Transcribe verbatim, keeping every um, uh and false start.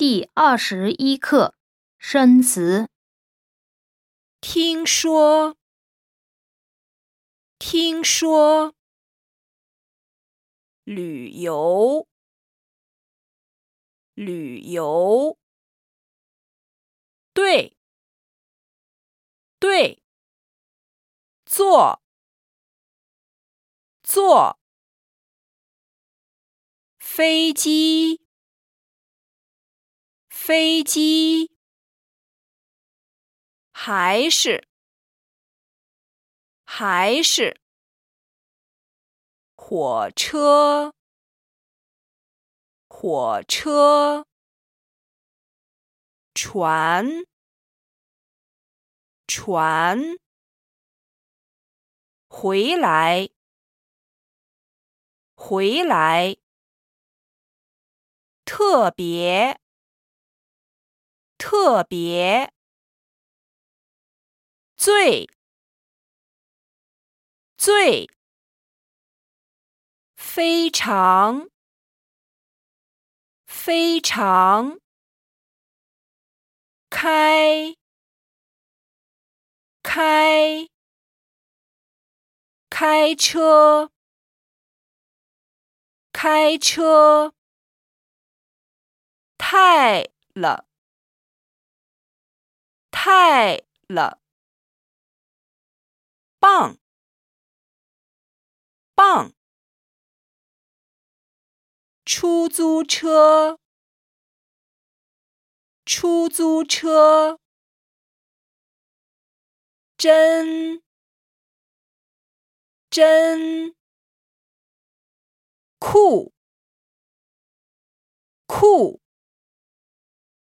第二十一课生词。 听说，听说，旅游，旅游，对，对，坐，坐，飞机，飞机，还是，还是，火车，火车，船，船，回来，回来，特别，特别，最，最，非常，非常，开，开，开车，开车，太了，太了，棒，棒，出租车，出租车，真，真，酷，酷。